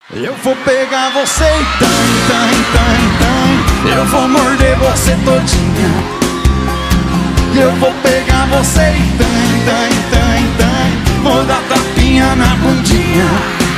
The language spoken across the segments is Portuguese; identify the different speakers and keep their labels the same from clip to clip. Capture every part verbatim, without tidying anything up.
Speaker 1: Eu vou pegar você e tan, tan, tan, tan. Eu vou morder você todinha. Eu vou pegar você e tan, tan, tan, tan. Vou dar tapinha na bundinha.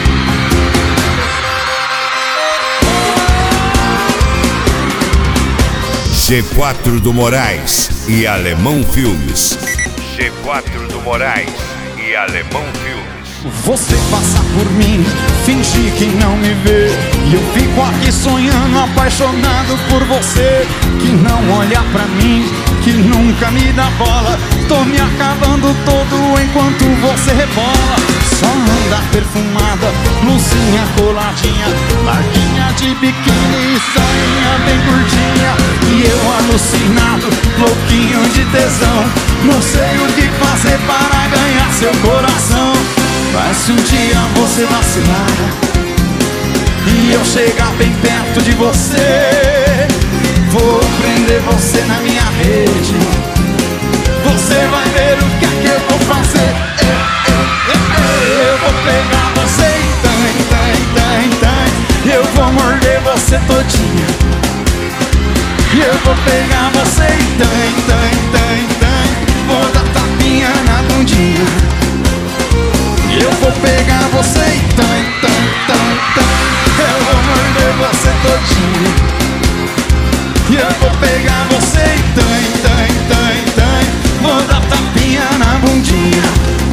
Speaker 2: G quatro do Moraes e Alemão Filmes.
Speaker 3: G quatro do Moraes e Alemão Filmes.
Speaker 1: Você passa por mim, finge que não me vê, e eu fico aqui sonhando, apaixonado por você, que não olha pra mim, que nunca me dá bola. Tô me acabando todo enquanto você rebola. Só anda perfumada, blusinha coladinha, larguinha de biquíni e sainha bem curtinha. E eu alucinado, louquinho de tesão, não sei o que fazer para ganhar seu coração. Mas se um dia você vacilar e eu chegar bem perto de você, vou prender você na minha rede. Você vai ver o que é que eu vou fazer. Eu, eu, eu, eu vou pegar você e tan, tan, tan, tan. Eu vou morder você todinha. Eu vou pegar você e tan, tan, tan, tan. Vou dar tapinha na bundinha. Eu vou pegar você e tan, tan, tan, tan. Eu vou morder você todinha. Eu vou pegar você e tan, tan, tan, tan. Vou dar tapinha na bundinha.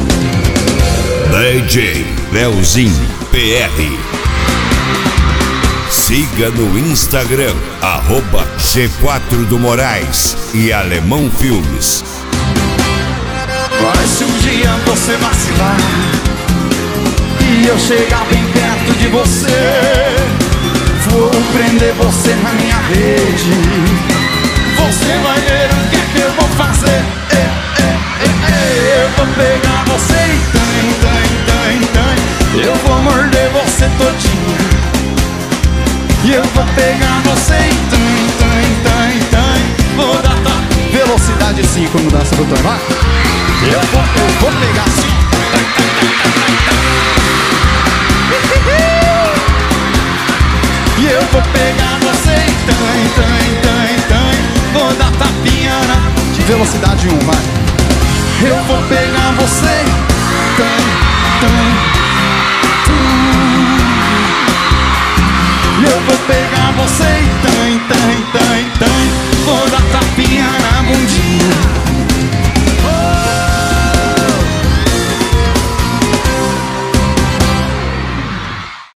Speaker 2: D J Leozinho P R. Siga no Instagram, arroba G quatro do Moraes e Alemão Filmes.
Speaker 1: Mas se um dia você vacilar e eu chegar bem perto de você, vou prender você na minha rede. Você vai ver o que é que eu vou fazer. É, é, é, é. Eu vou pegar você e tan, tan, tan, tan. Eu vou morder você todinha. E eu vou pegar você e tan, tan, tan, tan. Vou dar tá. Velocidade cinco no dança do Tony, vai. Eu vou, eu vou pegar assim. E eu vou pegar você e tan, tan, tan, tan. Vou dar tapinha na... Velocidade um, vai. Eu vou pegar você tan, tan,